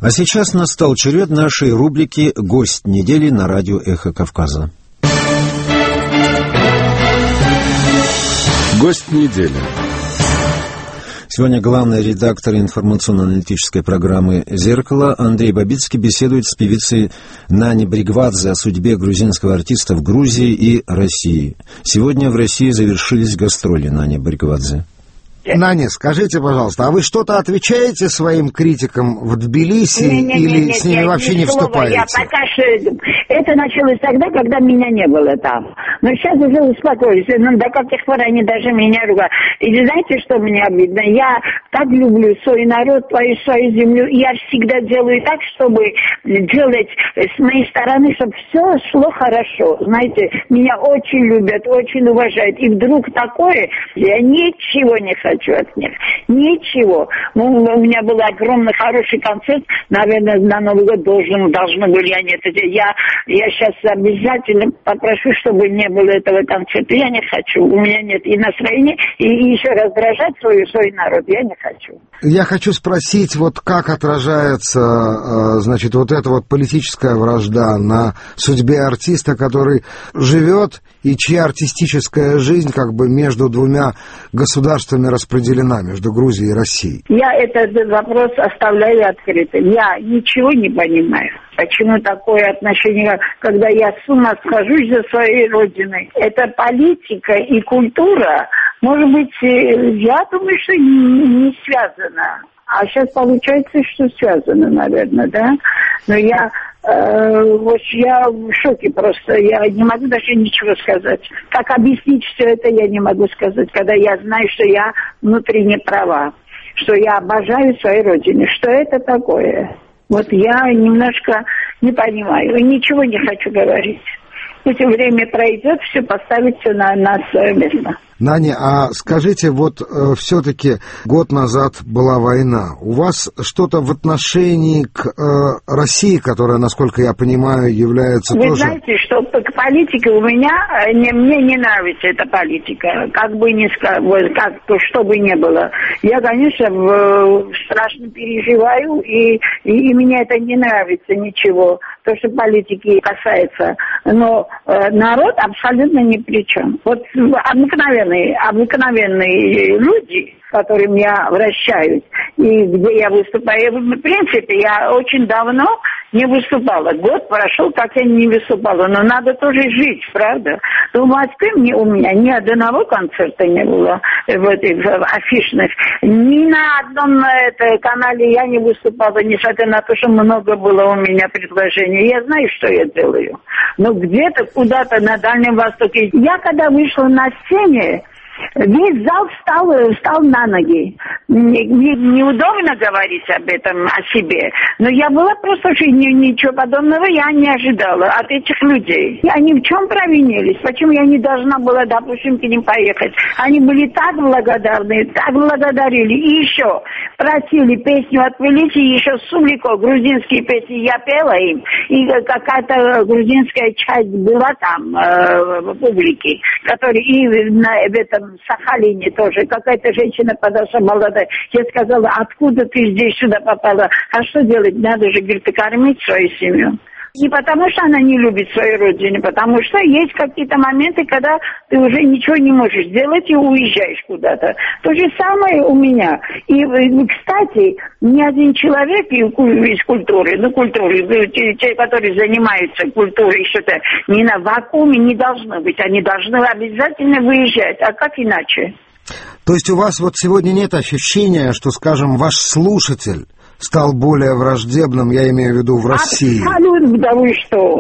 А сейчас настал черед нашей рубрики «Гость недели» на радио «Эхо Кавказа». Гость недели. Сегодня главный редактор информационно-аналитической программы «Зеркало» Андрей Бабицкий беседует с певицей Нани Бригвадзе о судьбе грузинского артиста в Грузии и России. Сегодня в России завершились гастроли Нани Бригвадзе. Наня, скажите, пожалуйста, а вы что-то отвечаете своим критикам в Тбилиси или с ними вообще не вступаете? Я пока что... Это началось тогда, когда меня не было там. Но сейчас уже успокоились. Ну, до каких пор они даже меня ругают. И знаете, что мне обидно? Я так люблю свой народ, свою землю. Я всегда делаю так, чтобы делать с моей стороны, чтобы все шло хорошо. Знаете, меня очень любят, очень уважают. И вдруг такое, я ничего не хочу от них. Ничего. Ну, у меня был огромный хороший концерт. Наверное, на Новый год должны были они это делать. Я сейчас обязательно попрошу, чтобы не было этого концерта. Я не хочу. У меня нет и настроения, и еще раздражать свой народ я не хочу. Я хочу спросить, вот как отражается, значит, вот эта вот политическая вражда на судьбе артиста, который живет и чья артистическая жизнь как бы между двумя государствами распределена, между Грузией и Россией? Я этот вопрос оставляю открытым. Я ничего не понимаю. Почему такое отношение, когда я с ума схожусь за своей родиной? Это политика и культура, может быть, я думаю, что не связано. А сейчас получается, что связано, наверное, да? Но я в шоке просто. Я не могу даже ничего сказать. Как объяснить все это, я не могу сказать, когда я знаю, что я внутренне права, что я обожаю свою родину. Что это такое? Вот я немножко не понимаю, ничего не хочу говорить. Пусть время пройдет, все поставит все на свое место. Наня, а скажите, вот все-таки год назад была война. У вас что-то в отношении к России, которая, насколько я понимаю, является Вы тоже... Вы знаете, что к политике у меня, мне не нравится эта политика, как бы ни сказать, что бы ни было. Я, конечно, страшно переживаю, и мне это не нравится ничего, то, что политики касается. Но народ абсолютно ни при чем. Вот обыкновенные люди, к которым я обращаюсь, и где я выступаю. В принципе, я очень давно не выступала. Год прошел, как я не выступала. Но надо тоже жить, правда? В Москве у меня ни одного концерта не было в афишных. Ни на одном канале я не выступала, несмотря на то, что много было у меня предложений. Я знаю, что я делаю. Но где-то, куда-то на Дальнем Востоке. Я когда вышла на сцене, весь зал встал на ноги. Неудобно говорить об этом, о себе. Но я была просто ничего подобного я не ожидала от этих людей. И они в чем провинились? Почему я не должна была, допустим, к ним поехать? Они были так благодарны, так благодарили. И еще просили песню от величия, еще Сулико, грузинские песни я пела им. И какая-то грузинская часть была там в публике, которая и в этом Сахалине тоже. Какая-то женщина подошла молодая. Я сказала, откуда ты здесь сюда попала? А что делать? Надо же, говорит, кормить свою семью. Не потому, что она не любит свою родину, потому что есть какие-то моменты, когда ты уже ничего не можешь сделать и уезжаешь куда-то. То же самое у меня. И, кстати, ни один человек из культуры, те, которые занимаются культурой, что-то не на вакууме не должны быть. Они должны обязательно выезжать. А как иначе? То есть у вас вот сегодня нет ощущения, что, скажем, ваш слушатель стал более враждебным, я имею в виду в России? Абсолютно, да вы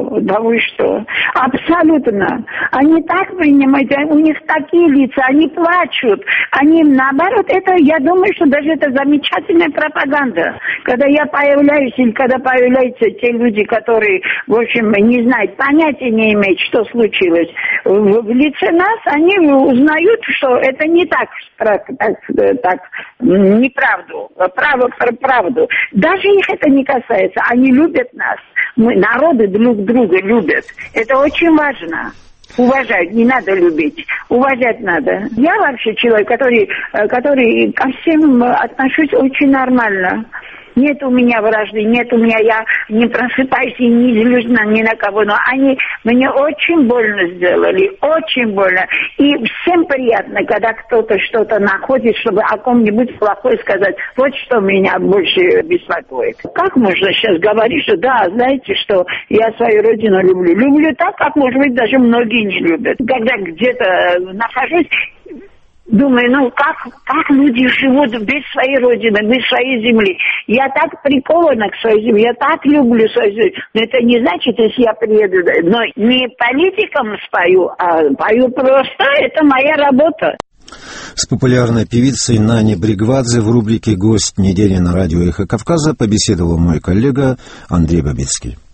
что, абсолютно. Они так принимают, у них такие лица, они плачут, они наоборот, это, я думаю, что даже это замечательная пропаганда. Когда я появляюсь, или когда появляются те люди, которые, в общем, не знают, понятия не имеют, что случилось, в лице нас они узнают, что это не так неправду, правду. Даже их это не касается. Они любят нас. Мы, народы друг друга любят. Это очень важно. Уважать не надо любить. Уважать надо. Я вообще человек, который ко всем отношусь очень нормально. Нет у меня вражды, нет у меня, я не просыпаюсь и не злюсь ни на кого, но они мне очень больно сделали, очень больно. И всем приятно, когда кто-то что-то находит, чтобы о ком-нибудь плохое сказать. Вот что меня больше беспокоит. Как можно сейчас говорить, что да, знаете, что я свою родину люблю? Люблю так, как, может быть, даже многие не любят. Когда где-то нахожусь, думаю, ну как люди живут без своей родины, без своей земли. Я так прикована к своей земле, я так люблю свою землю. Но это не значит, если я приеду, но не политикам спою, а пою просто, это моя работа. С популярной певицей Нани Бригвадзе в рубрике «Гость недели» на радио «Эхо Кавказа» побеседовал мой коллега Андрей Бабицкий.